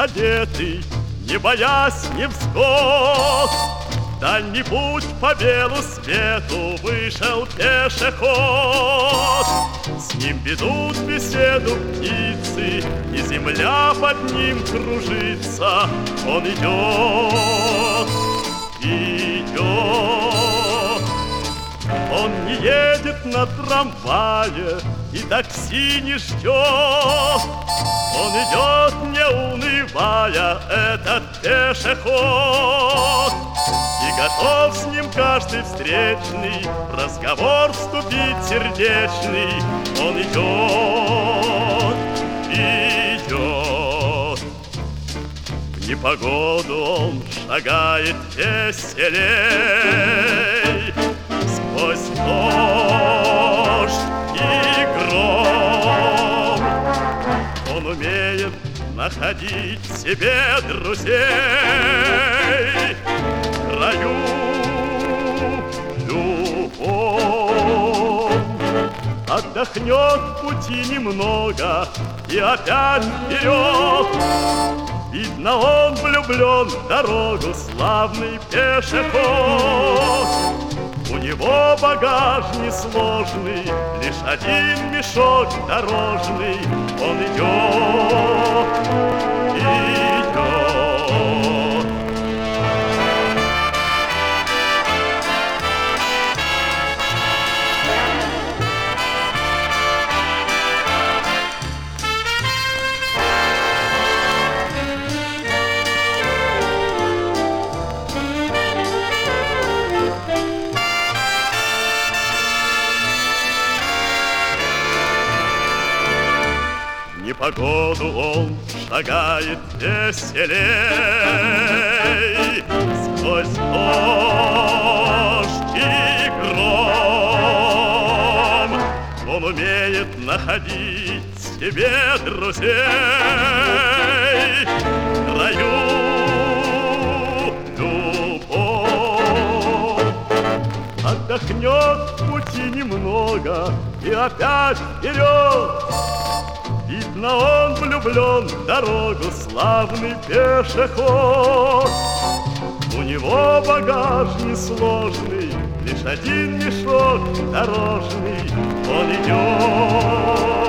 одетый, не боясь невзгод. В дальний путь по белу свету вышел пешеход. С ним ведут беседу птицы, и земля под ним кружится. Он идет, идет. Он не едет на трамвае и такси не ждет. Он идет, не унывая, этот пешеход. И готов с ним каждый встречный в разговор вступить сердечный. Он идет, идет. В непогоду он шагает веселей сквозь дождь и гром. Он умеет находить себе друзей в краю любовь. Отдохнет в пути немного и опять вперед. Видно, он влюблен в дорогу, славный пешеход. У него багаж несложный, лишь один мешок дорожный. Он идет, идет. В непогоду он шагает веселей сквозь дождь и гром. Он умеет находить себе друзей в краю любовь. Отдохнет в пути немного и опять вперед. Видно, он влюблен в дорогу, славный пешеход. У него багаж несложный, лишь один мешок дорожный. Он идет.